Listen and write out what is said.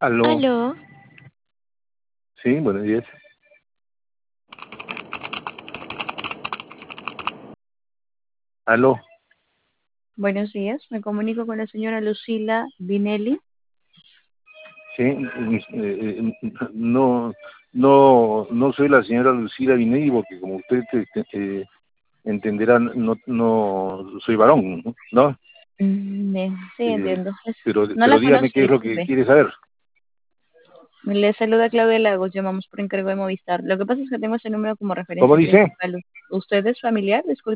Aló, Aló, sí, buenos días. Aló, buenos días. Me comunico con la señora Lucila Vinelli. sí, no soy la señora Lucila Vinelli porque como usted entenderá, no soy varón, ¿no? Bien, sí, Eh, entiendo. No pero la dígame conozco, qué es lo que disculpe. quiere saber. Le saluda Claudia Lagos, llamamos por encargo de Movistar. Lo que pasa es que tengo ese número como referencia ¿Cómo dice? principal. ¿Usted es familiar? Disculpe.